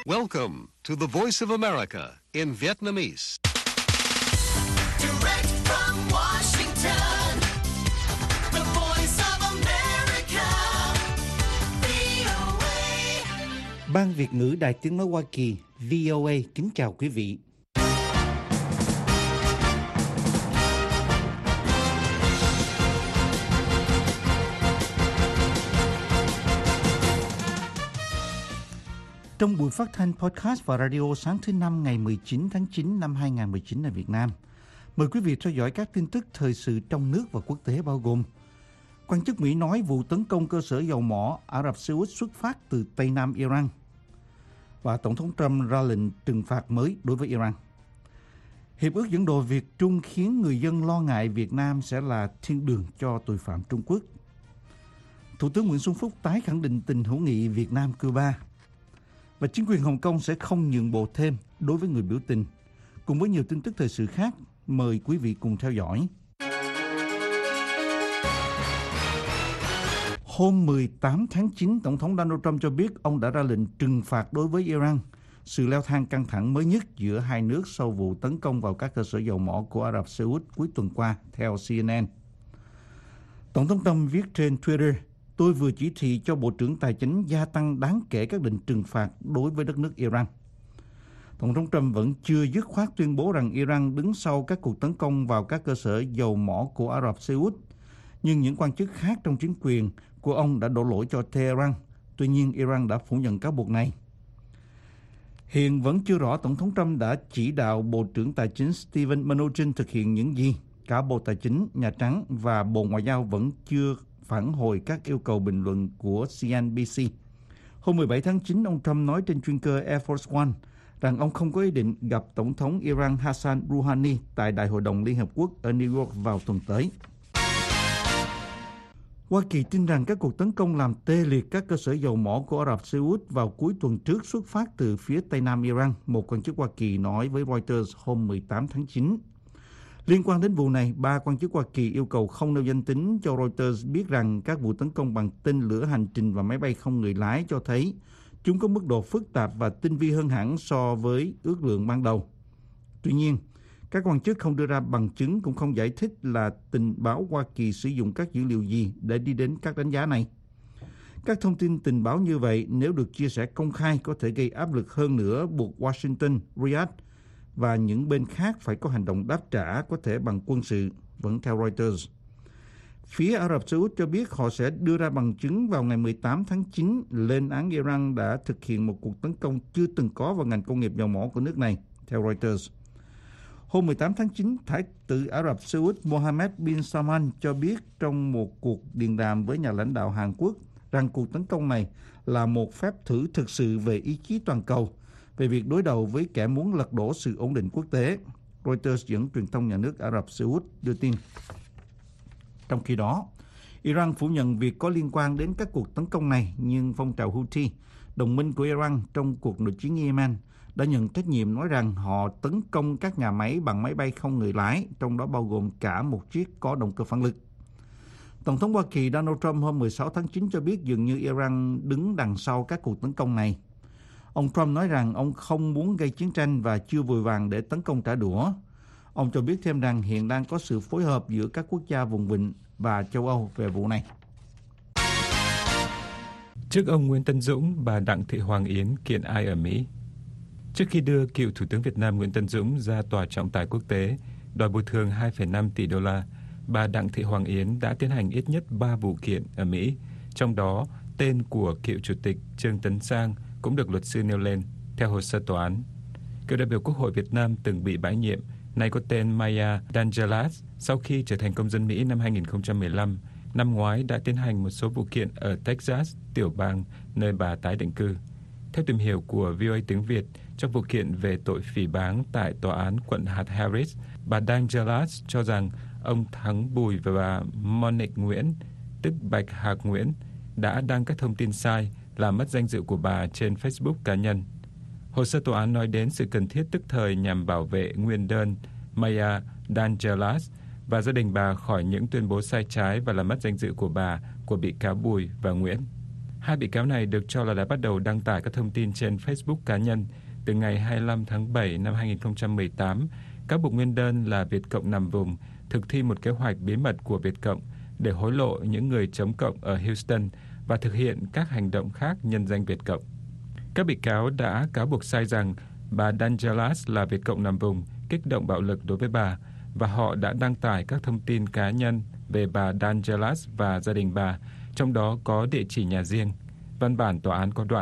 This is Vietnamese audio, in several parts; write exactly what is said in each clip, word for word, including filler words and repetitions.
Welcome to the Voice of America in Vietnamese. Direct from Washington, the Voice of America, vê o a. Ban Việt ngữ Đài Tiếng nói Hoa Kỳ vê o a kính chào quý vị. Trong buổi phát thanh podcast và radio sáng thứ Năm ngày mười chín tháng chín năm hai nghìn không trăm mười chín ở Việt Nam, mời quý vị theo dõi các tin tức thời sự trong nước và quốc tế bao gồm: quan chức Mỹ nói vụ tấn công cơ sở dầu mỏ Ả Rập Xê Út xuất phát từ Tây Nam Iran, và Tổng thống Trump ra lệnh trừng phạt mới đối với Iran. Hiệp ước dẫn độ Việt Trung khiến người dân lo ngại Việt Nam sẽ là thiên đường cho tội phạm Trung Quốc. Thủ tướng Nguyễn Xuân Phúc tái khẳng định tình hữu nghị Việt Nam-Cuba. Và chính quyền Hồng Kông sẽ không nhượng bộ thêm đối với người biểu tình. Cùng với nhiều tin tức thời sự khác, mời quý vị cùng theo dõi. Hôm mười tám tháng chín, Tổng thống Donald Trump cho biết ông đã ra lệnh trừng phạt đối với Iran, sự leo thang căng thẳng mới nhất giữa hai nước sau vụ tấn công vào các cơ sở dầu mỏ của Ả Rập Xê Út cuối tuần qua, theo xê en en. Tổng thống Trump viết trên Twitter: "Tôi vừa chỉ thị cho Bộ trưởng Tài chính gia tăng đáng kể các lệnh trừng phạt đối với đất nước Iran." Tổng thống Trump vẫn chưa dứt khoát tuyên bố rằng Iran đứng sau các cuộc tấn công vào các cơ sở dầu mỏ của Ả Rập Xê Út, nhưng những quan chức khác trong chính quyền của ông đã đổ lỗi cho Tehran. Tuy nhiên, Iran đã phủ nhận cáo buộc này. Hiện vẫn chưa rõ Tổng thống Trump đã chỉ đạo Bộ trưởng Tài chính Steven Mnuchin thực hiện những gì. Cả Bộ Tài chính, Nhà Trắng và Bộ Ngoại giao vẫn chưa phản hồi các yêu cầu bình luận của xê en bê xê. Hôm mười bảy tháng chín, ông Trump nói trên chuyên cơ Air Force One rằng ông không có ý định gặp Tổng thống Iran Hassan Rouhani tại Đại hội đồng Liên Hợp Quốc ở New York vào tuần tới. Hoa Kỳ tin rằng các cuộc tấn công làm tê liệt các cơ sở dầu mỏ của Ả Rập Xê Út vào cuối tuần trước xuất phát từ phía Tây Nam Iran, một quan chức Hoa Kỳ nói với Reuters hôm mười tám tháng chín. Liên quan đến vụ này, ba quan chức Hoa Kỳ yêu cầu không nêu danh tính cho Reuters biết rằng các vụ tấn công bằng tên lửa hành trình và máy bay không người lái cho thấy chúng có mức độ phức tạp và tinh vi hơn hẳn so với ước lượng ban đầu. Tuy nhiên, các quan chức không đưa ra bằng chứng cũng không giải thích là tình báo Hoa Kỳ sử dụng các dữ liệu gì để đi đến các đánh giá này. Các thông tin tình báo như vậy nếu được chia sẻ công khai có thể gây áp lực hơn nữa, buộc Washington, Riyadh và những bên khác phải có hành động đáp trả, có thể bằng quân sự, vẫn theo Reuters. Phía Ả Rập Xê Út cho biết họ sẽ đưa ra bằng chứng vào ngày mười tám tháng chín lên án Iran đã thực hiện một cuộc tấn công chưa từng có vào ngành công nghiệp dầu mỏ của nước này, theo Reuters. Hôm mười tám tháng chín, Thái tử Ả Rập Xê Út Mohammed bin Salman cho biết trong một cuộc điện đàm với nhà lãnh đạo Hàn Quốc rằng cuộc tấn công này là một phép thử thực sự về ý chí toàn cầu về việc đối đầu với kẻ muốn lật đổ sự ổn định quốc tế, Reuters dẫn truyền thông nhà nước Ả Rập Xê Út đưa tin. Trong khi đó, Iran phủ nhận việc có liên quan đến các cuộc tấn công này, nhưng phong trào Houthi, đồng minh của Iran trong cuộc nội chiến Yemen, đã nhận trách nhiệm nói rằng họ tấn công các nhà máy bằng máy bay không người lái, trong đó bao gồm cả một chiếc có động cơ phản lực. Tổng thống Hoa Kỳ Donald Trump hôm mười sáu tháng chín cho biết dường như Iran đứng đằng sau các cuộc tấn công này. Ông Trump nói rằng ông không muốn gây chiến tranh và chưa vội vàng để tấn công trả đũa. Ông cho biết thêm rằng hiện đang có sự phối hợp giữa các quốc gia vùng vịnh và châu Âu về vụ này. Trước ông Nguyễn Tấn Dũng, bà Đặng Thị Hoàng Yến kiện ai ở Mỹ? Trước khi đưa cựu Thủ tướng Việt Nam Nguyễn Tấn Dũng ra tòa trọng tài quốc tế đòi bồi thường hai phẩy năm tỷ đô la, bà Đặng Thị Hoàng Yến đã tiến hành ít nhất ba vụ kiện ở Mỹ, trong đó tên của cựu Chủ tịch Trương Tấn Sang cũng được luật sư nêu lên. Theo hồ sơ tòa án, cựu đại biểu Quốc hội Việt Nam từng bị bãi nhiệm, nay có tên Maya Dangelas, sau khi trở thành công dân Mỹ năm hai nghìn không trăm mười lăm, năm ngoái đã tiến hành một số vụ kiện ở Texas, tiểu bang nơi bà tái định cư. Theo tìm hiểu của vê o a tiếng Việt, trong vụ kiện về tội phỉ báng tại tòa án quận hạt Harris, bà Dangelas cho rằng ông Thắng Bùi và bà Monique Nguyễn, tức Bạch Hạc Nguyễn, đã đăng các thông tin sai làm mất danh dự của bà trên Facebook cá nhân. Hồ sơ tòa án nói đến sự cần thiết tức thời nhằm bảo vệ nguyên đơn Maya Dangelas và gia đình bà khỏi những tuyên bố sai trái và làm mất danh dự của bà, của bị cáo Bùi và Nguyễn. Hai bị cáo này được cho là đã bắt đầu đăng tải các thông tin trên Facebook cá nhân từ ngày hai mươi lăm tháng bảy năm hai nghìn không trăm mười tám, cáo buộc nguyên đơn là Việt Cộng nằm vùng thực thi một kế hoạch bí mật của Việt Cộng để hối lộ những người chống Cộng ở Houston và thực hiện các hành động khác nhân danh Việt Cộng. Các bị cáo đã cáo buộc sai rằng bà DanGelas là Việt Cộng nằm vùng, kích động bạo lực đối với bà, và họ đã đăng tải các thông tin cá nhân về bà DanGelas và gia đình bà, trong đó có địa chỉ nhà riêng. Văn bản tòa án có đoạn: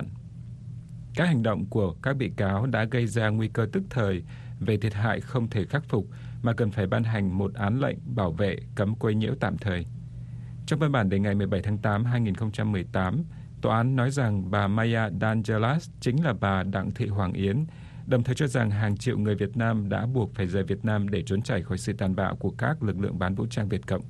các hành động của các bị cáo đã gây ra nguy cơ tức thời về thiệt hại không thể khắc phục mà cần phải ban hành một án lệnh bảo vệ cấm quấy nhiễu tạm thời. Trong văn bản đề ngày mười bảy tháng tám năm hai nghìn không trăm mười tám, tòa án nói rằng bà Maya DanGelas chính là bà Đặng Thị Hoàng Yến, đồng thời cho rằng hàng triệu người Việt Nam đã buộc phải rời Việt Nam để trốn chạy khỏi sự tàn bạo của các lực lượng bán vũ trang Việt Cộng.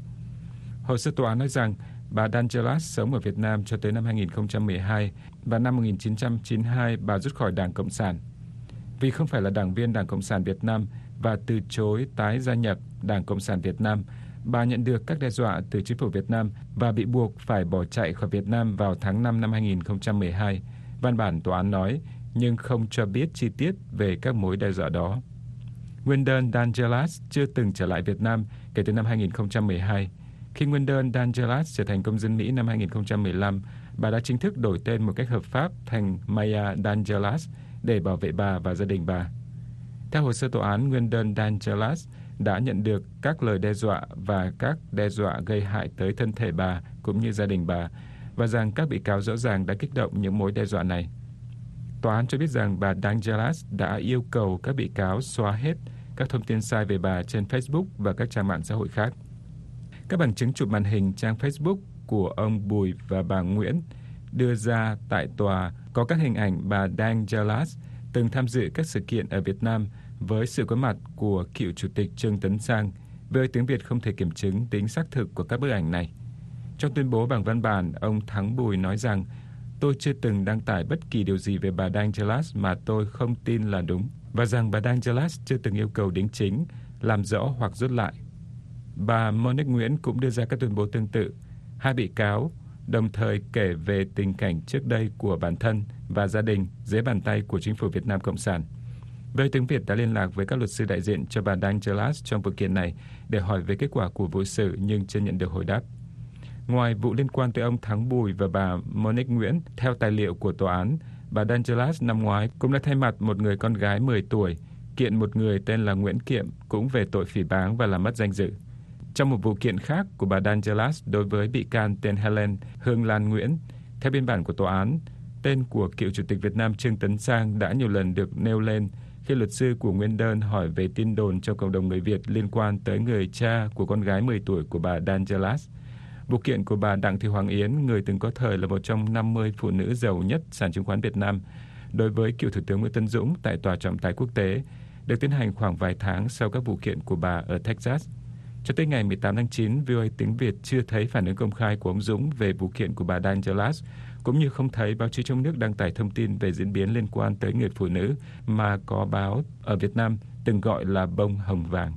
Hồ sơ tòa án nói rằng bà DanGelas sống ở Việt Nam cho tới năm hai nghìn không trăm mười hai và năm một nghìn chín trăm chín mươi hai bà rút khỏi Đảng Cộng sản. Vì không phải là đảng viên Đảng Cộng sản Việt Nam và từ chối tái gia nhập Đảng Cộng sản Việt Nam, bà nhận được các đe dọa từ chính phủ Việt Nam và bị buộc phải bỏ chạy khỏi Việt Nam vào tháng năm năm hai nghìn không trăm mười hai. Văn bản tòa án nói, nhưng không cho biết chi tiết về các mối đe dọa đó. Nguyên đơn DanGelas chưa từng trở lại Việt Nam kể từ năm hai nghìn không trăm mười hai. Khi nguyên đơn DanGelas trở thành công dân Mỹ năm hai nghìn không trăm mười lăm, bà đã chính thức đổi tên một cách hợp pháp thành Maya DanGelas để bảo vệ bà và gia đình bà. Theo hồ sơ tòa án, nguyên đơn DanGelas đã nhận được các lời đe dọa và các đe dọa gây hại tới thân thể bà cũng như gia đình bà, và rằng các bị cáo rõ ràng đã kích động những mối đe dọa này. Tòa án cho biết rằng bà DanGelas đã yêu cầu các bị cáo xóa hết các thông tin sai về bà trên Facebook và các trang mạng xã hội khác. Các bằng chứng chụp màn hình trang Facebook của ông Bùi và bà Nguyễn đưa ra tại tòa có các hình ảnh bà DanGelas từng tham dự các sự kiện ở Việt Nam với sự có mặt của cựu chủ tịch Trương Tấn Sang. Với tiếng Việt không thể kiểm chứng tính xác thực của các bức ảnh này. Trong tuyên bố bằng văn bản, ông Thắng Bùi nói rằng tôi chưa từng đăng tải bất kỳ điều gì về bà DanGelas mà tôi không tin là đúng, và rằng bà DanGelas chưa từng yêu cầu đính chính, làm rõ hoặc rút lại. Bà Monique Nguyễn cũng đưa ra các tuyên bố tương tự. Hai bị cáo đồng thời kể về tình cảnh trước đây của bản thân và gia đình dưới bàn tay của chính phủ Việt Nam Cộng sản. Với tiếng Việt đã liên lạc với các luật sư đại diện cho bà DanGelas trong vụ kiện này để hỏi về kết quả của vụ xử nhưng chưa nhận được hồi đáp. Ngoài vụ liên quan tới ông Thắng Bùi và bà Monique Nguyễn, theo tài liệu của tòa án, bà DanGelas năm ngoái cũng đã thay mặt một người con gái mười tuổi kiện một người tên là Nguyễn Kiệm cũng về tội phỉ báng và làm mất danh dự. Trong một vụ kiện khác của bà DanGelas đối với bị can tên Helen Hương Lan Nguyễn, theo biên bản của tòa án, tên của cựu chủ tịch Việt Nam Trương Tấn Sang đã nhiều lần được nêu lên khi luật sư của nguyên đơn hỏi về tin đồn trong cộng đồng người Việt liên quan tới người cha của con gái mười tuổi của bà DanGelas. Vụ kiện của bà Đặng Thị Hoàng Yến, người từng có thời là một trong năm mươi phụ nữ giàu nhất sàn chứng khoán Việt Nam, đối với cựu Thủ tướng Nguyễn Tấn Dũng tại Tòa trọng tài quốc tế, được tiến hành khoảng vài tháng sau các vụ kiện của bà ở Texas. Cho tới ngày mười tám tháng chín, vê o a tiếng Việt chưa thấy phản ứng công khai của ông Dũng về vụ kiện của bà DanGelas, cũng như không thấy báo chí trong nước đăng tải thông tin về diễn biến liên quan tới người phụ nữ mà có báo ở Việt Nam từng gọi là bông hồng vàng.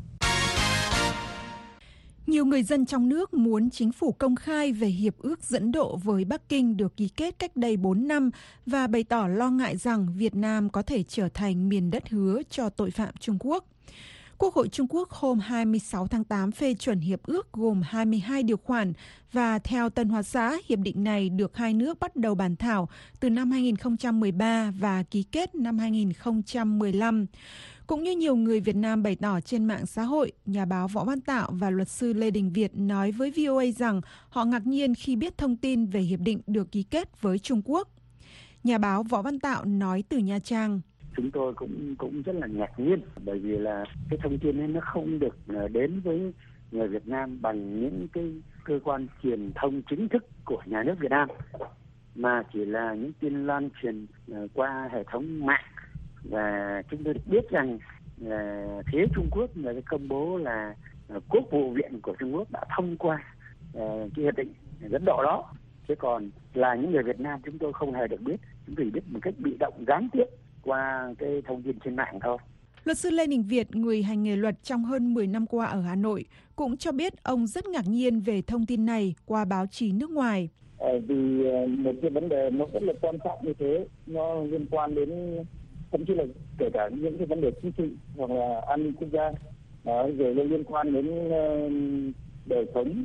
Nhiều người dân trong nước muốn chính phủ công khai về hiệp ước dẫn độ với Bắc Kinh được ký kết cách đây bốn năm và bày tỏ lo ngại rằng Việt Nam có thể trở thành miền đất hứa cho tội phạm Trung Quốc. Quốc hội Trung Quốc hôm hai mươi sáu tháng tám phê chuẩn hiệp ước gồm hai mươi hai điều khoản và theo Tân Hoa Xã, hiệp định này được hai nước bắt đầu bàn thảo từ năm hai nghìn không trăm mười ba và ký kết năm hai nghìn không trăm mười lăm. Cũng như nhiều người Việt Nam bày tỏ trên mạng xã hội, nhà báo Võ Văn Tạo và luật sư Lê Đình Việt nói với vê o a rằng họ ngạc nhiên khi biết thông tin về hiệp định được ký kết với Trung Quốc. Nhà báo Võ Văn Tạo nói từ Nha Trang. Chúng tôi cũng cũng rất là ngạc nhiên bởi vì là cái thông tin ấy nó không được đến với người Việt Nam bằng những cái cơ quan truyền thông chính thức của nhà nước Việt Nam, mà chỉ là những tin lan truyền qua hệ thống mạng. Và chúng tôi biết rằng là phía Trung Quốc là cái công bố là Quốc vụ viện của Trung Quốc đã thông qua uh, cái hiệp định dẫn độ đó. Chứ còn là những người Việt Nam chúng tôi không hề được biết, chúng tôi biết một cách bị động gián tiếp qua cái thông tin trên mạng thôi. Luật sư Lê Đình Việt, người hành nghề luật trong hơn mười năm qua ở Hà Nội, cũng cho biết ông rất ngạc nhiên về thông tin này qua báo chí nước ngoài. Vì một cái vấn đề nó rất là quan trọng như thế, nó liên quan đến thậm chí là kể cả những cái vấn đề chính trị hoặc là an ninh quốc gia, rồi nó liên quan đến đời sống,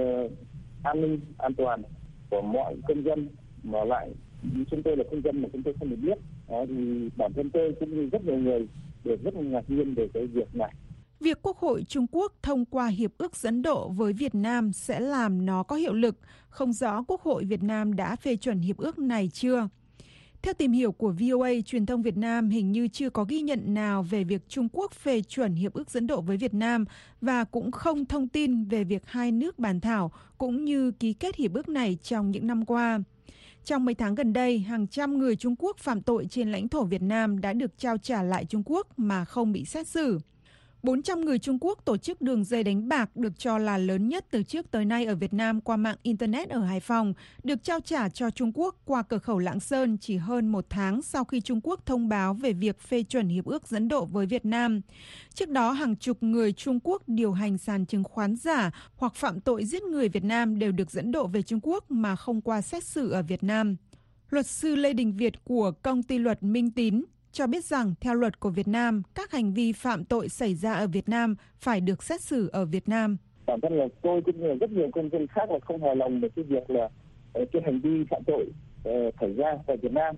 an ninh an toàn của mọi công dân, mà lại chúng tôi là công dân mà chúng tôi không được biết. Đó, thì bản thân tôi cũng như rất nhiều người đều rất là ngạc nhiên về cái việc này. Việc Quốc hội Trung Quốc thông qua hiệp ước dẫn độ với Việt Nam sẽ làm nó có hiệu lực, không rõ Quốc hội Việt Nam đã phê chuẩn hiệp ước này chưa. Theo tìm hiểu của vê o a, truyền thông Việt Nam hình như chưa có ghi nhận nào về việc Trung Quốc phê chuẩn hiệp ước dẫn độ với Việt Nam và cũng không thông tin về việc hai nước bàn thảo cũng như ký kết hiệp ước này trong những năm qua. Trong mấy tháng gần đây, hàng trăm người Trung Quốc phạm tội trên lãnh thổ Việt Nam đã được trao trả lại Trung Quốc mà không bị xét xử. bốn trăm người Trung Quốc tổ chức đường dây đánh bạc được cho là lớn nhất từ trước tới nay ở Việt Nam qua mạng Internet ở Hải Phòng, được trao trả cho Trung Quốc qua cửa khẩu Lạng Sơn chỉ hơn một tháng sau khi Trung Quốc thông báo về việc phê chuẩn hiệp ước dẫn độ với Việt Nam. Trước đó, hàng chục người Trung Quốc điều hành sàn chứng khoán giả hoặc phạm tội giết người Việt Nam đều được dẫn độ về Trung Quốc mà không qua xét xử ở Việt Nam. Luật sư Lê Đình Việt của công ty luật Minh Tín cho biết rằng theo luật của Việt Nam, các hành vi phạm tội xảy ra ở Việt Nam phải được xét xử ở Việt Nam. Bản thân là tôi cũng như rất nhiều công dân khác là không hài lòng về cái việc là cái hành vi phạm tội xảy ra tại Việt Nam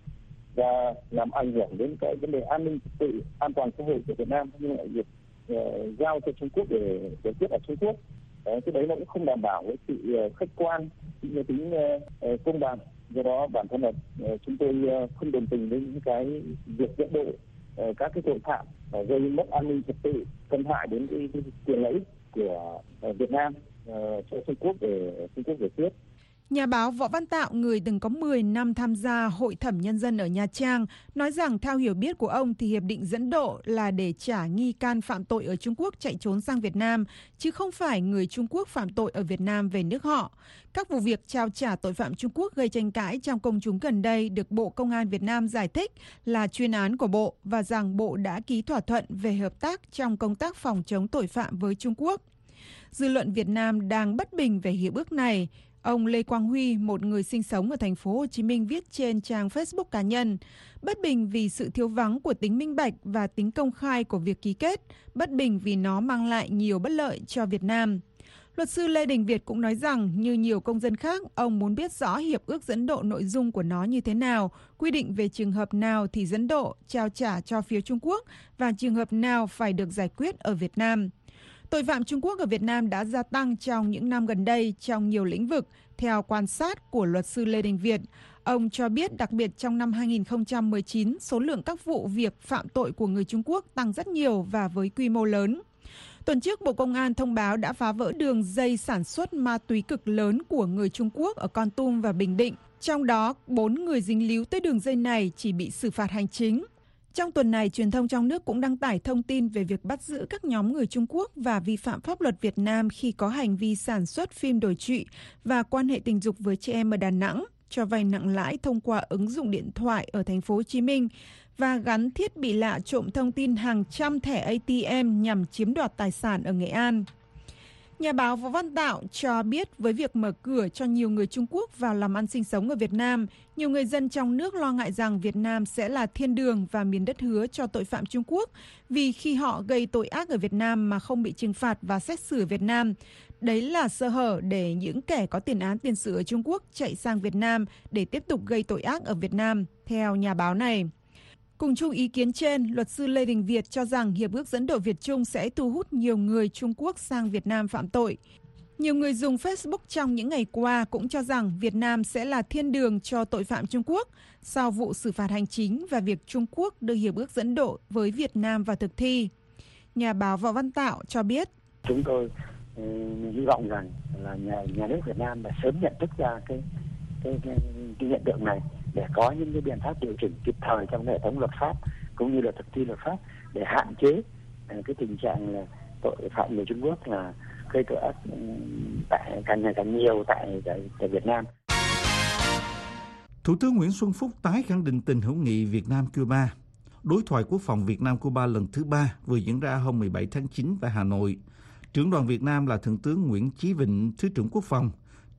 và làm ảnh hưởng đến cái vấn đề an ninh trật tự, an toàn xã hội của Việt Nam, nhưng lại việc uh, giao cho Trung Quốc để giải quyết ở Trung Quốc. Đấy, cái đấy nó cũng không đảm bảo với sự uh, khách quan, tính tính uh, công bằng. Do đó bản thân là uh, chúng tôi uh, không đồng tình với những cái việc dẫn độ uh, các cái tội phạm uh, gây mất an ninh trật tự, xâm hại đến cái, cái quyền lợi ích của uh, Việt Nam uh, cho Trung Quốc để Trung Quốc giải quyết. Nhà báo Võ Văn Tạo, người từng có mười năm tham gia Hội thẩm nhân dân ở Nha Trang, nói rằng theo hiểu biết của ông thì hiệp định dẫn độ là để trả nghi can phạm tội ở Trung Quốc chạy trốn sang Việt Nam, chứ không phải người Trung Quốc phạm tội ở Việt Nam về nước họ. Các vụ việc trao trả tội phạm Trung Quốc gây tranh cãi trong công chúng gần đây được Bộ Công an Việt Nam giải thích là chuyên án của Bộ và rằng Bộ đã ký thỏa thuận về hợp tác trong công tác phòng chống tội phạm với Trung Quốc. Dư luận Việt Nam đang bất bình về hiệp ước này. Ông Lê Quang Huy, một người sinh sống ở thành phố Hồ Chí Minh viết trên trang Facebook cá nhân, bất bình vì sự thiếu vắng của tính minh bạch và tính công khai của việc ký kết, bất bình vì nó mang lại nhiều bất lợi cho Việt Nam. Luật sư Lê Đình Việt cũng nói rằng, như nhiều công dân khác, ông muốn biết rõ hiệp ước dẫn độ nội dung của nó như thế nào, quy định về trường hợp nào thì dẫn độ, trao trả cho phía Trung Quốc và trường hợp nào phải được giải quyết ở Việt Nam. Tội phạm Trung Quốc ở Việt Nam đã gia tăng trong những năm gần đây trong nhiều lĩnh vực, theo quan sát của luật sư Lê Đình Việt. Ông cho biết đặc biệt trong năm hai nghìn không trăm mười chín, số lượng các vụ việc phạm tội của người Trung Quốc tăng rất nhiều và với quy mô lớn. Tuần trước, Bộ Công an thông báo đã phá vỡ đường dây sản xuất ma túy cực lớn của người Trung Quốc ở Kon Tum và Bình Định. Trong đó, bốn người dính líu tới đường dây này chỉ bị xử phạt hành chính. Trong tuần này, truyền thông trong nước cũng đăng tải thông tin về việc bắt giữ các nhóm người Trung Quốc và vi phạm pháp luật Việt Nam khi có hành vi sản xuất phim đồi trụy và quan hệ tình dục với trẻ em ở Đà Nẵng, cho vay nặng lãi thông qua ứng dụng điện thoại ở thành phố Hồ Chí Minh và gắn thiết bị lạ trộm thông tin hàng trăm thẻ a tê em nhằm chiếm đoạt tài sản ở Nghệ An. Nhà báo Võ Văn Tạo cho biết với việc mở cửa cho nhiều người Trung Quốc vào làm ăn sinh sống ở Việt Nam, nhiều người dân trong nước lo ngại rằng Việt Nam sẽ là thiên đường và miền đất hứa cho tội phạm Trung Quốc vì khi họ gây tội ác ở Việt Nam mà không bị trừng phạt và xét xử ở Việt Nam. Đấy là sơ hở để những kẻ có tiền án tiền sự ở Trung Quốc chạy sang Việt Nam để tiếp tục gây tội ác ở Việt Nam, theo nhà báo này. Cùng chung ý kiến trên, luật sư Lê Đình Việt cho rằng hiệp ước dẫn độ Việt Trung sẽ thu hút nhiều người Trung Quốc sang Việt Nam phạm tội. Nhiều người dùng Facebook trong những ngày qua cũng cho rằng Việt Nam sẽ là thiên đường cho tội phạm Trung Quốc sau vụ xử phạt hành chính và việc Trung Quốc đưa hiệp ước dẫn độ với Việt Nam vào thực thi. Nhà báo Võ Văn Tạo cho biết, chúng tôi ừ, hy vọng rằng là nhà, nhà nước Việt Nam đã sớm nhận thức ra cái cái, cái, cái hiện tượng này để có những cái biện pháp điều chỉnh kịp thời trong hệ thống luật pháp cũng như là thực thi luật pháp để hạn chế cái tình trạng là tội phạm người Trung Quốc là gây tội ác tại càng ngày càng nhiều tại, tại tại Việt Nam. Thủ tướng Nguyễn Xuân Phúc tái khẳng định tình hữu nghị Việt Nam-Cuba. Đối thoại quốc phòng Việt Nam-Cuba lần thứ ba vừa diễn ra hôm mười bảy tháng chín tại Hà Nội. Trưởng đoàn Việt Nam là Thượng tướng Nguyễn Chí Vịnh, Thứ trưởng Quốc phòng,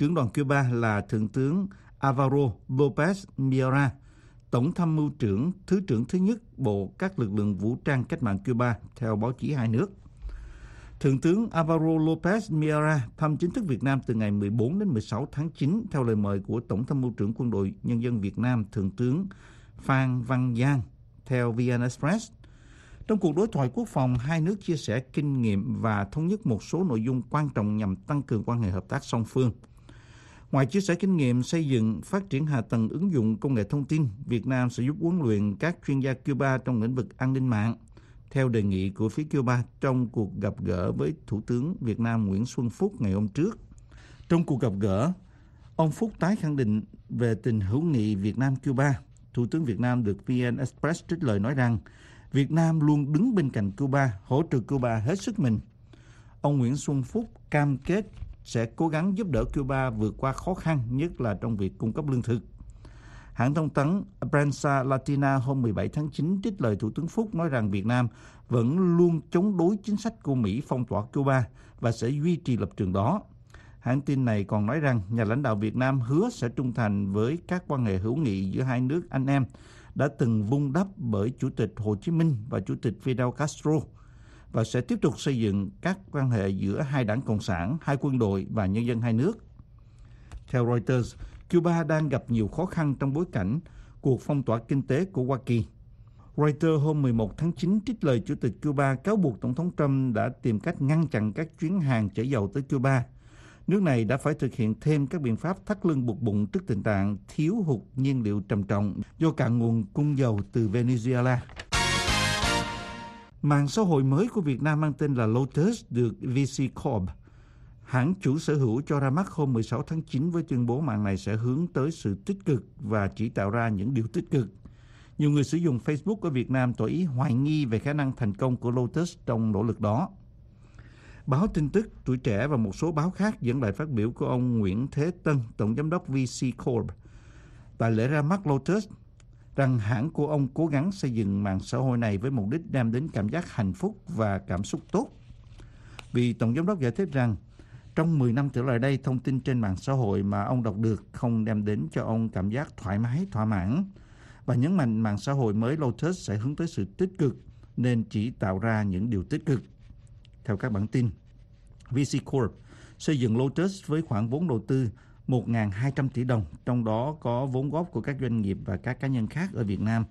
Trưởng đoàn Cuba là Thượng tướng Alvaro Lopez Miera, Tổng tham mưu trưởng, Thứ trưởng thứ nhất Bộ các lực lượng vũ trang cách mạng Cuba, theo báo chí hai nước. Thượng tướng Alvaro Lopez Miera thăm chính thức Việt Nam từ ngày mười bốn đến mười sáu tháng chín theo lời mời của Tổng tham mưu trưởng Quân đội Nhân dân Việt Nam, Thượng tướng Phan Văn Giang, theo vê en Express. Trong cuộc đối thoại quốc phòng, hai nước chia sẻ kinh nghiệm và thống nhất một số nội dung quan trọng nhằm tăng cường quan hệ hợp tác song phương. Ngoài chia sẻ kinh nghiệm xây dựng, phát triển hạ tầng ứng dụng công nghệ thông tin, Việt Nam sẽ giúp huấn luyện các chuyên gia Cuba trong lĩnh vực an ninh mạng, theo đề nghị của phía Cuba trong cuộc gặp gỡ với Thủ tướng Việt Nam Nguyễn Xuân Phúc ngày hôm trước. Trong cuộc gặp gỡ, ông Phúc tái khẳng định về tình hữu nghị Việt Nam-Cuba. Thủ tướng Việt Nam được vê en Express trích lời nói rằng Việt Nam luôn đứng bên cạnh Cuba, hỗ trợ Cuba hết sức mình. Ông Nguyễn Xuân Phúc cam kết sẽ cố gắng giúp đỡ Cuba vượt qua khó khăn, nhất là trong việc cung cấp lương thực. Hãng thông tấn Prensa Latina hôm mười bảy tháng chín trích lời Thủ tướng Phúc nói rằng Việt Nam vẫn luôn chống đối chính sách của Mỹ phong tỏa Cuba và sẽ duy trì lập trường đó. Hãng tin này còn nói rằng nhà lãnh đạo Việt Nam hứa sẽ trung thành với các quan hệ hữu nghị giữa hai nước anh em đã từng vun đắp bởi Chủ tịch Hồ Chí Minh và Chủ tịch Fidel Castro, và sẽ tiếp tục xây dựng các quan hệ giữa hai đảng Cộng sản, hai quân đội và nhân dân hai nước. Theo Reuters, Cuba đang gặp nhiều khó khăn trong bối cảnh cuộc phong tỏa kinh tế của Hoa Kỳ. Reuters hôm mười một tháng chín trích lời Chủ tịch Cuba cáo buộc Tổng thống Trump đã tìm cách ngăn chặn các chuyến hàng chở dầu tới Cuba. Nước này đã phải thực hiện thêm các biện pháp thắt lưng buộc bụng trước tình trạng thiếu hụt nhiên liệu trầm trọng do cạn nguồn cung dầu từ Venezuela. Mạng xã hội mới của Việt Nam mang tên là Lotus được vê xê Corp, hãng chủ sở hữu, cho ra mắt hôm mười sáu tháng chín với tuyên bố mạng này sẽ hướng tới sự tích cực và chỉ tạo ra những điều tích cực. Nhiều người sử dụng Facebook ở Việt Nam tỏ ý hoài nghi về khả năng thành công của Lotus trong nỗ lực đó. Báo Tin tức, Tuổi Trẻ và một số báo khác dẫn lại phát biểu của ông Nguyễn Thế Tân, Tổng giám đốc vê xê Corp, tại lễ ra mắt Lotus, rằng hãng của ông cố gắng xây dựng mạng xã hội này với mục đích đem đến cảm giác hạnh phúc và cảm xúc tốt. Vì Tổng giám đốc giải thích rằng, trong mười năm trở lại đây, thông tin trên mạng xã hội mà ông đọc được không đem đến cho ông cảm giác thoải mái, thỏa mãn, và nhấn mạnh mạng xã hội mới Lotus sẽ hướng tới sự tích cực, nên chỉ tạo ra những điều tích cực. Theo các bản tin, vê xê Corp xây dựng Lotus với khoản vốn đầu tư một nghìn hai trăm tỷ đồng, trong đó có vốn góp của các doanh nghiệp và các cá nhân khác ở Việt Nam.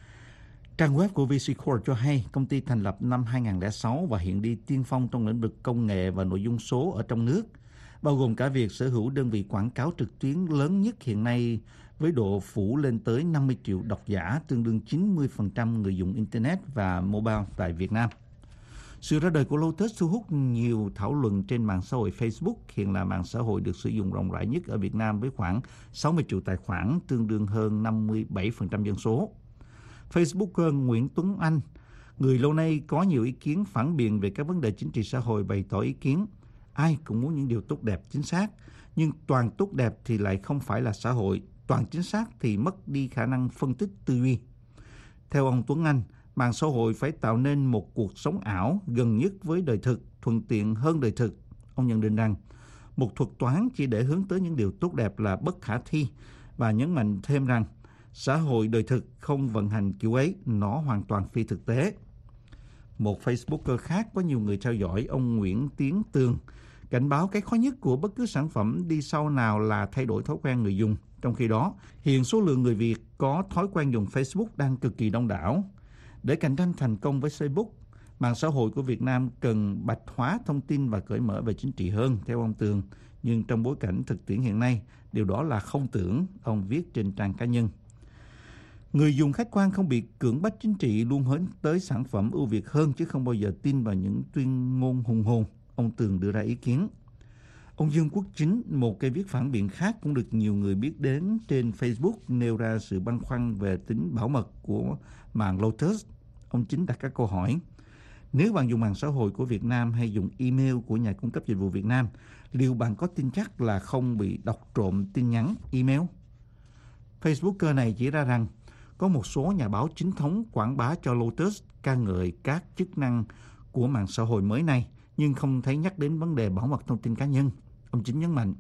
Trang web của vê xê Corp cho hay công ty thành lập năm hai nghìn không trăm lẻ sáu và hiện đi tiên phong trong lĩnh vực công nghệ và nội dung số ở trong nước, bao gồm cả việc sở hữu đơn vị quảng cáo trực tuyến lớn nhất hiện nay với độ phủ lên tới năm mươi triệu độc giả, tương đương chín mươi phần trăm người dùng Internet và mobile tại Việt Nam. Sự ra đời của Lotus thu hút nhiều thảo luận trên mạng xã hội Facebook, hiện là mạng xã hội được sử dụng rộng rãi nhất ở Việt Nam với khoảng sáu mươi triệu tài khoản, tương đương hơn năm mươi bảy phần trăm dân số. Facebooker Nguyễn Tuấn Anh, người lâu nay có nhiều ý kiến phản biện về các vấn đề chính trị xã hội, bày tỏ ý kiến: ai cũng muốn những điều tốt đẹp chính xác, nhưng toàn tốt đẹp thì lại không phải là xã hội, toàn chính xác thì mất đi khả năng phân tích tư duy. Theo ông Tuấn Anh, mạng xã hội phải tạo nên một cuộc sống ảo gần nhất với đời thực, thuận tiện hơn đời thực. Ông nhận định rằng một thuật toán chỉ để hướng tới những điều tốt đẹp là bất khả thi, và nhấn mạnh thêm rằng xã hội đời thực không vận hành kiểu ấy, nó hoàn toàn phi thực tế. Một Facebooker khác có nhiều người theo dõi, ông Nguyễn Tiến Tường, cảnh báo cái khó nhất của bất cứ sản phẩm đi sau nào là thay đổi thói quen người dùng. Trong khi đó, hiện số lượng người Việt có thói quen dùng Facebook đang cực kỳ đông đảo. Để cạnh tranh thành công với Facebook, mạng xã hội của Việt Nam cần bạch hóa thông tin và cởi mở về chính trị hơn, theo ông Tường. Nhưng trong bối cảnh thực tiễn hiện nay, điều đó là không tưởng, ông viết trên trang cá nhân. Người dùng khách quan không bị cưỡng bách chính trị, luôn hướng tới sản phẩm ưu việt hơn chứ không bao giờ tin vào những tuyên ngôn hùng hồn, ông Tường đưa ra ý kiến. Ông Dương Quốc Chính, một cây viết phản biện khác cũng được nhiều người biết đến trên Facebook, nêu ra sự băn khoăn về tính bảo mật của mạng Lotus. Ông Chính đặt các câu hỏi: nếu bạn dùng mạng xã hội của Việt Nam hay dùng email của nhà cung cấp dịch vụ Việt Nam, liệu bạn có tin chắc là không bị đọc trộm tin nhắn, email? Facebooker này chỉ ra rằng có một số nhà báo chính thống quảng bá cho Lotus ca ngợi các chức năng của mạng xã hội mới này, nhưng không thấy nhắc đến vấn đề bảo mật thông tin cá nhân. Ông Chính nhấn mạnh,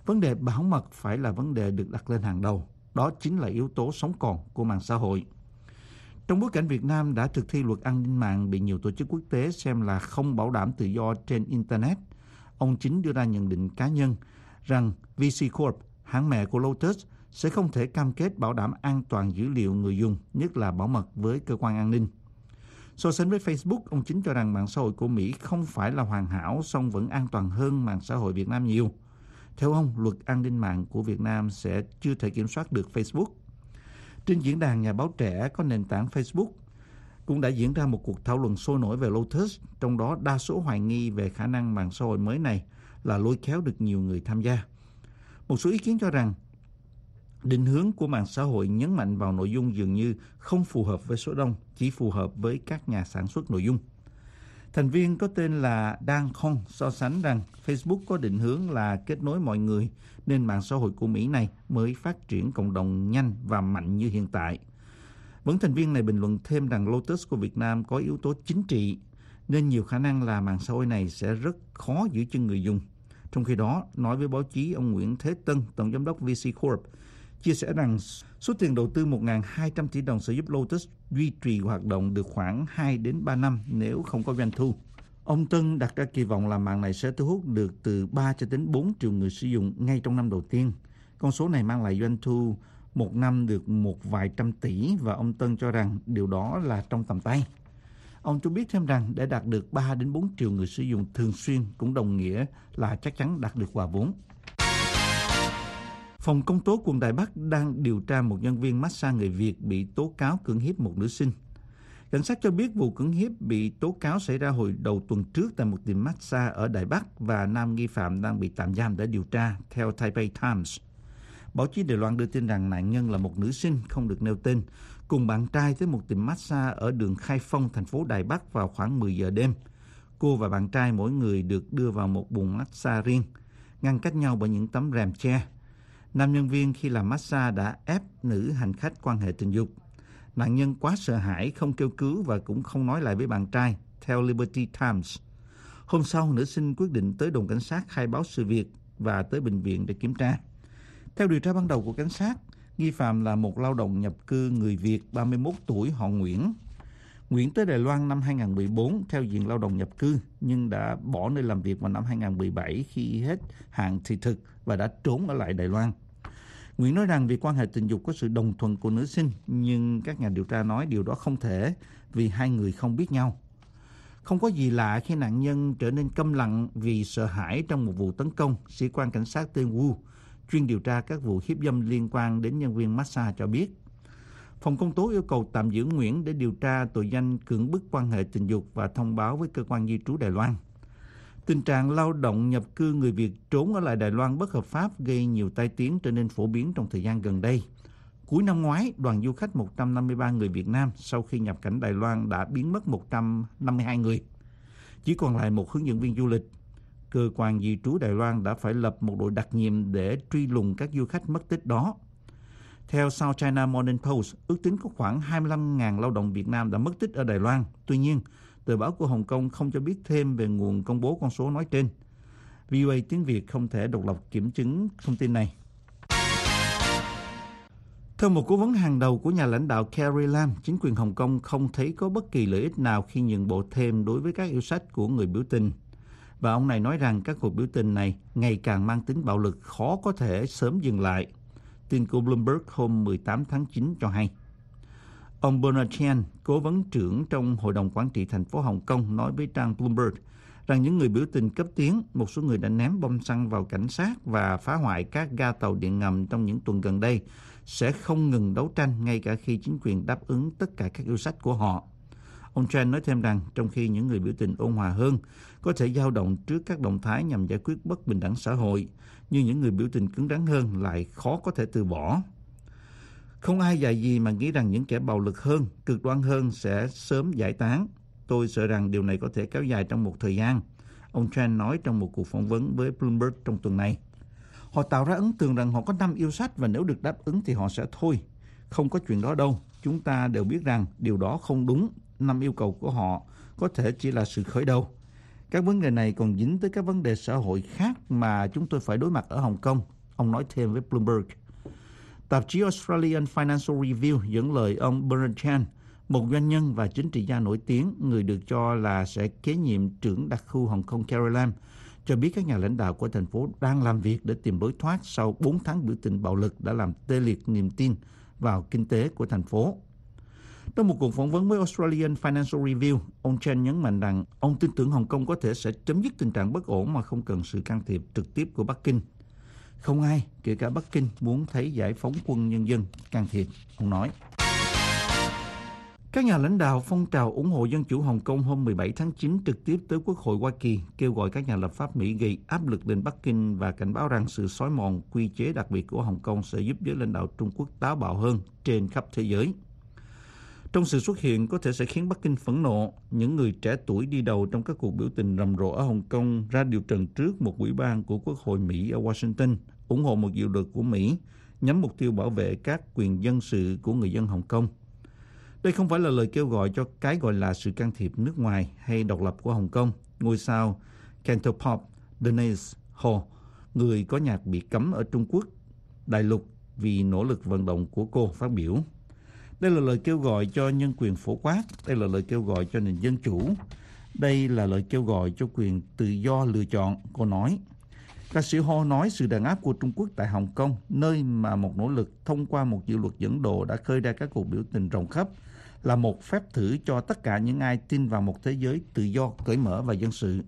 Vấn đề bảo mật phải là vấn đề được đặt lên hàng đầu. Đó chính là yếu tố sống còn của mạng xã hội. Trong bối cảnh Việt Nam đã thực thi luật an ninh mạng bị nhiều tổ chức quốc tế xem là không bảo đảm tự do trên Internet, ông Chính đưa ra nhận định cá nhân rằng vê xê Corp, hãng mẹ của Lotus, sẽ không thể cam kết bảo đảm an toàn dữ liệu người dùng, nhất là bảo mật với cơ quan an ninh. So sánh với Facebook, ông Chính cho rằng mạng xã hội của Mỹ không phải là hoàn hảo, song vẫn an toàn hơn mạng xã hội Việt Nam nhiều. Theo ông, luật an ninh mạng của Việt Nam sẽ chưa thể kiểm soát được Facebook. Trên diễn đàn nhà báo trẻ có nền tảng Facebook, cũng đã diễn ra một cuộc thảo luận sôi nổi về Lotus, trong đó đa số hoài nghi về khả năng mạng xã hội mới này là lôi kéo được nhiều người tham gia. Một số ý kiến cho rằng định hướng của mạng xã hội nhấn mạnh vào nội dung dường như không phù hợp với số đông, chỉ phù hợp với các nhà sản xuất nội dung. Thành viên có tên là Dan Kong so sánh rằng Facebook có định hướng là kết nối mọi người, nên mạng xã hội của Mỹ này mới phát triển cộng đồng nhanh và mạnh như hiện tại. Vẫn thành viên này bình luận thêm rằng Lotus của Việt Nam có yếu tố chính trị, nên nhiều khả năng là mạng xã hội này sẽ rất khó giữ chân người dùng. Trong khi đó, nói với báo chí, ông Nguyễn Thế Tân, tổng giám đốc vê xê Corp, chia sẻ rằng số tiền đầu tư một nghìn hai trăm tỷ đồng sẽ giúp Lotus duy trì hoạt động được khoảng hai đến ba năm nếu không có doanh thu. Ông Tân đặt ra kỳ vọng là mạng này sẽ thu hút được từ ba cho đến bốn triệu người sử dụng ngay trong năm đầu tiên. Con số này mang lại doanh thu một năm được một vài trăm tỷ và ông Tân cho rằng điều đó là trong tầm tay. Ông cho biết thêm rằng để đạt được ba đến bốn triệu người sử dụng thường xuyên cũng đồng nghĩa là chắc chắn đạt được hòa vốn. Phòng công tố quận Đài Bắc đang điều tra một nhân viên massage người Việt bị tố cáo cưỡng hiếp một nữ sinh. Cảnh sát cho biết vụ cưỡng hiếp bị tố cáo xảy ra hồi đầu tuần trước tại một tiệm massage ở Đài Bắc và nam nghi phạm đang bị tạm giam để điều tra, theo Taipei Times. Báo chí Đài Loan đưa tin rằng nạn nhân là một nữ sinh không được nêu tên, cùng bạn trai tới một tiệm massage ở đường Khai Phong, thành phố Đài Bắc vào khoảng mười giờ đêm. Cô và bạn trai mỗi người được đưa vào một buồng massage riêng, ngăn cách nhau bởi những tấm rèm che. Nam nhân viên khi làm massage đã ép nữ hành khách quan hệ tình dục. Nạn nhân quá sợ hãi, không kêu cứu và cũng không nói lại với bạn trai, theo Liberty Times. Hôm sau, nữ sinh quyết định tới đồn cảnh sát khai báo sự việc và tới bệnh viện để kiểm tra. Theo điều tra ban đầu của cảnh sát, nghi phạm là một lao động nhập cư người Việt ba mươi mốt tuổi họ Nguyễn. Nguyễn tới Đài Loan năm hai nghìn không trăm mười bốn theo diện lao động nhập cư, nhưng đã bỏ nơi làm việc vào năm hai nghìn không trăm mười bảy khi hết hạn thị thực và đã trốn ở lại Đài Loan. Nguyễn nói rằng việc quan hệ tình dục có sự đồng thuận của nữ sinh, nhưng các nhà điều tra nói điều đó không thể vì hai người không biết nhau. Không có gì lạ khi nạn nhân trở nên câm lặng vì sợ hãi trong một vụ tấn công, sĩ quan cảnh sát tên Wu, chuyên điều tra các vụ hiếp dâm liên quan đến nhân viên massage cho biết. Phòng công tố yêu cầu tạm giữ Nguyễn để điều tra tội danh cưỡng bức quan hệ tình dục và thông báo với cơ quan di trú Đài Loan. Tình trạng lao động nhập cư người Việt trốn ở lại Đài Loan bất hợp pháp gây nhiều tai tiếng trở nên phổ biến trong thời gian gần đây. Cuối năm ngoái, đoàn du khách một trăm năm mươi ba người Việt Nam sau khi nhập cảnh Đài Loan đã biến mất một trăm năm mươi hai người. Chỉ còn lại một hướng dẫn viên du lịch. Cơ quan di trú Đài Loan đã phải lập một đội đặc nhiệm để truy lùng các du khách mất tích đó. Theo South China Morning Post, ước tính có khoảng hai mươi lăm nghìn lao động Việt Nam đã mất tích ở Đài Loan. Tuy nhiên, tờ báo của Hồng Kông không cho biết thêm về nguồn công bố con số nói trên. vê o a tiếng Việt không thể độc lập kiểm chứng thông tin này. Theo một cố vấn hàng đầu của nhà lãnh đạo Carrie Lam, chính quyền Hồng Kông không thấy có bất kỳ lợi ích nào khi nhượng bộ thêm đối với các yêu sách của người biểu tình. Và ông này nói rằng các cuộc biểu tình này ngày càng mang tính bạo lực, khó có thể sớm dừng lại. Tin của Bloomberg hôm mười tám tháng chín cho hay. Ông Bernard Chen, cố vấn trưởng trong Hội đồng Quản trị thành phố Hồng Kông, nói với trang Bloomberg rằng những người biểu tình cấp tiến, một số người đã ném bom xăng vào cảnh sát và phá hoại các ga tàu điện ngầm trong những tuần gần đây, sẽ không ngừng đấu tranh ngay cả khi chính quyền đáp ứng tất cả các yêu sách của họ. Ông Chen nói thêm rằng trong khi những người biểu tình ôn hòa hơn có thể dao động trước các động thái nhằm giải quyết bất bình đẳng xã hội, nhưng những người biểu tình cứng rắn hơn lại khó có thể từ bỏ. Không ai dạy gì mà nghĩ rằng những kẻ bạo lực hơn, cực đoan hơn sẽ sớm giải tán. Tôi sợ rằng điều này có thể kéo dài trong một thời gian, ông Chen nói trong một cuộc phỏng vấn với Bloomberg trong tuần này. Họ tạo ra ấn tượng rằng họ có năm yêu sách và nếu được đáp ứng thì họ sẽ thôi. Không có chuyện đó đâu. Chúng ta đều biết rằng điều đó không đúng. Năm yêu cầu của họ có thể chỉ là sự khởi đầu. Các vấn đề này còn dính tới các vấn đề xã hội khác mà chúng tôi phải đối mặt ở Hồng Kông, Ông nói thêm với Bloomberg. Tạp chí Australian Financial Review dẫn lời ông Bernard Chan, một doanh nhân và chính trị gia nổi tiếng, người được cho là sẽ kế nhiệm trưởng đặc khu Hồng Kông Carrie Lam, cho biết các nhà lãnh đạo của thành phố đang làm việc để tìm lối thoát sau bốn tháng biểu tình bạo lực đã làm tê liệt niềm tin vào kinh tế của thành phố. Trong một cuộc phỏng vấn với Australian Financial Review, ông Chen nhấn mạnh rằng ông tin tưởng Hồng Kông có thể sẽ chấm dứt tình trạng bất ổn mà không cần sự can thiệp trực tiếp của Bắc Kinh. Không ai, kể cả Bắc Kinh, muốn thấy giải phóng quân nhân dân can thiệp, ông nói. Các nhà lãnh đạo phong trào ủng hộ dân chủ Hồng Kông hôm mười bảy tháng chín trực tiếp tới Quốc hội Hoa Kỳ kêu gọi các nhà lập pháp Mỹ gây áp lực lên Bắc Kinh và cảnh báo rằng sự xói mòn quy chế đặc biệt của Hồng Kông sẽ giúp giới lãnh đạo Trung Quốc táo bạo hơn trên khắp thế giới. Trong sự xuất hiện có thể sẽ khiến Bắc Kinh phẫn nộ, những người trẻ tuổi đi đầu trong các cuộc biểu tình rầm rộ ở Hồng Kông ra điều trần trước một ủy ban của Quốc hội Mỹ ở Washington, ủng hộ một dự luật của Mỹ nhắm mục tiêu bảo vệ các quyền dân sự của người dân Hồng Kông. Đây không phải là lời kêu gọi cho cái gọi là sự can thiệp nước ngoài hay độc lập của Hồng Kông. Ngôi sao Cantopop Denise Ho, người có nhạc bị cấm ở Trung Quốc đại lục vì nỗ lực vận động của cô, phát biểu. Đây là lời kêu gọi cho nhân quyền phổ quát, đây là lời kêu gọi cho nền dân chủ, đây là lời kêu gọi cho quyền tự do lựa chọn, cô nói. Ca sĩ Ho nói sự đàn áp của Trung Quốc tại Hồng Kông, nơi mà một nỗ lực thông qua một dự luật dẫn độ đã khơi ra các cuộc biểu tình rộng khắp, là một phép thử cho tất cả những ai tin vào một thế giới tự do, cởi mở và dân sự.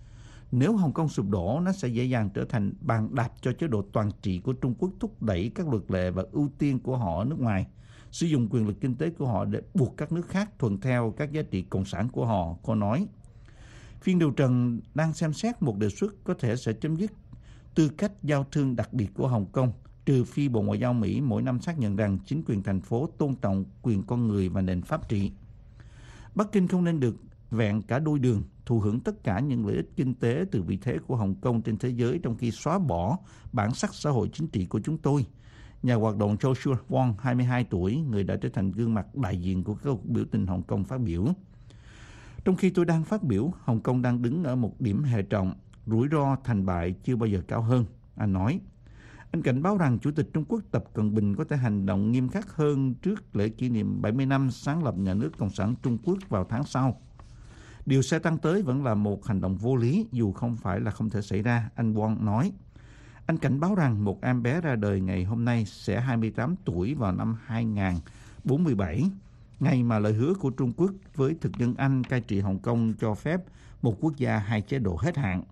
Nếu Hồng Kông sụp đổ, nó sẽ dễ dàng trở thành bàn đạp cho chế độ toàn trị của Trung Quốc thúc đẩy các luật lệ và ưu tiên của họ ở nước ngoài, sử dụng quyền lực kinh tế của họ để buộc các nước khác thuận theo các giá trị cộng sản của họ, cô nói. Phiên điều trần đang xem xét một đề xuất có thể sẽ chấm dứt tư cách giao thương đặc biệt của Hồng Kông, trừ phi Bộ Ngoại giao Mỹ mỗi năm xác nhận rằng chính quyền thành phố tôn trọng quyền con người và nền pháp trị. Bắc Kinh không nên được vẹn cả đôi đường, thụ hưởng tất cả những lợi ích kinh tế từ vị thế của Hồng Kông trên thế giới trong khi xóa bỏ bản sắc xã hội chính trị của chúng tôi. Nhà hoạt động Joshua Wong, hai mươi hai tuổi, người đã trở thành gương mặt đại diện của các cuộc biểu tình Hồng Kông phát biểu. Trong khi tôi đang phát biểu, Hồng Kông đang đứng ở một điểm hệ trọng, rủi ro thành bại chưa bao giờ cao hơn, anh nói. Anh cảnh báo rằng Chủ tịch Trung Quốc Tập Cận Bình có thể hành động nghiêm khắc hơn trước lễ kỷ niệm bảy mươi năm sáng lập nhà nước Cộng sản Trung Quốc vào tháng sau. Điều sẽ tăng tới vẫn là một hành động vô lý, dù không phải là không thể xảy ra, anh Wong nói. Anh cảnh báo rằng một em bé ra đời ngày hôm nay sẽ hai mươi tám tuổi vào năm hai nghìn bốn mươi bảy, ngày mà lời hứa của Trung Quốc với thực dân Anh cai trị Hồng Kông cho phép một quốc gia hai chế độ hết hạn.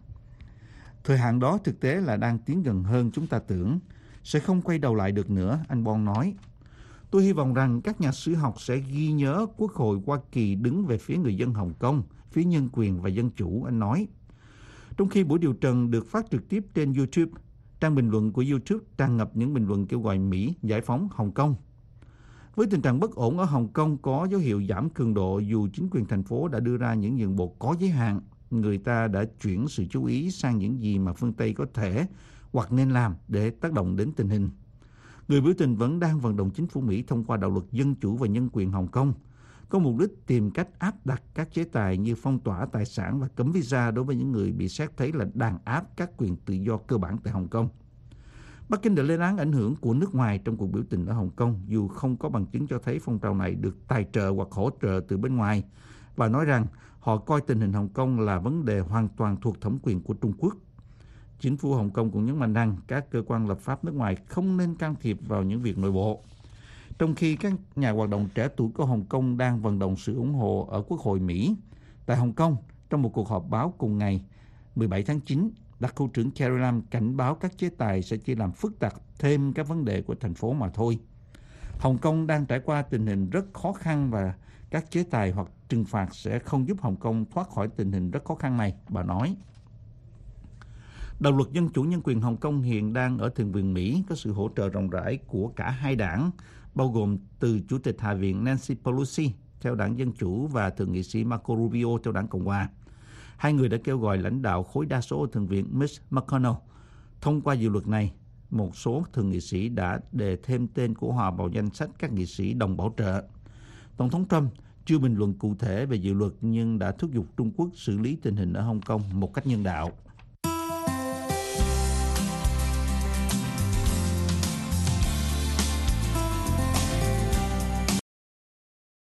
Thời hạn đó thực tế là đang tiến gần hơn chúng ta tưởng, sẽ không quay đầu lại được nữa, anh Bon nói. Tôi hy vọng rằng các nhà sử học sẽ ghi nhớ Quốc hội Hoa Kỳ đứng về phía người dân Hồng Kông, phía nhân quyền và dân chủ, anh nói. Trong khi buổi điều trần được phát trực tiếp trên YouTube, trang bình luận của YouTube tràn ngập những bình luận kêu gọi Mỹ giải phóng Hồng Kông. Với tình trạng bất ổn ở Hồng Kông có dấu hiệu giảm cường độ dù chính quyền thành phố đã đưa ra những nhượng bộ có giới hạn, người ta đã chuyển sự chú ý sang những gì mà phương Tây có thể hoặc nên làm để tác động đến tình hình. Người biểu tình vẫn đang vận động chính phủ Mỹ thông qua đạo luật dân chủ và nhân quyền Hồng Kông, có mục đích tìm cách áp đặt các chế tài như phong tỏa tài sản và cấm visa đối với những người bị xét thấy là đàn áp các quyền tự do cơ bản tại Hồng Kông. Bắc Kinh đã lên án ảnh hưởng của nước ngoài trong cuộc biểu tình ở Hồng Kông dù không có bằng chứng cho thấy phong trào này được tài trợ hoặc hỗ trợ từ bên ngoài, và nói rằng họ coi tình hình Hồng Kông là vấn đề hoàn toàn thuộc thẩm quyền của Trung Quốc. Chính phủ Hồng Kông cũng nhấn mạnh rằng các cơ quan lập pháp nước ngoài không nên can thiệp vào những việc nội bộ. Trong khi các nhà hoạt động trẻ tuổi của Hồng Kông đang vận động sự ủng hộ ở Quốc hội Mỹ, tại Hồng Kông, trong một cuộc họp báo cùng ngày mười bảy tháng chín, đặc khu trưởng Carrie Lam cảnh báo các chế tài sẽ chỉ làm phức tạp thêm các vấn đề của thành phố mà thôi. Hồng Kông đang trải qua tình hình rất khó khăn và các chế tài hoặc trừng phạt sẽ không giúp Hồng Kông thoát khỏi tình hình rất khó khăn này, bà nói. Đạo luật Dân chủ Nhân quyền Hồng Kông hiện đang ở Thượng viện Mỹ, có sự hỗ trợ rộng rãi của cả hai đảng, bao gồm từ Chủ tịch Hạ viện Nancy Pelosi theo đảng Dân chủ và Thượng nghị sĩ Marco Rubio theo đảng Cộng hòa. Hai người đã kêu gọi lãnh đạo khối đa số ở Thượng viện Mitch McConnell thông qua dự luật này. Một số thượng nghị sĩ đã đề thêm tên của họ vào danh sách các nghị sĩ đồng bảo trợ. Tổng thống Trump chưa bình luận cụ thể về dự luật nhưng đã thúc giục Trung Quốc xử lý tình hình ở Hồng Kông một cách nhân đạo.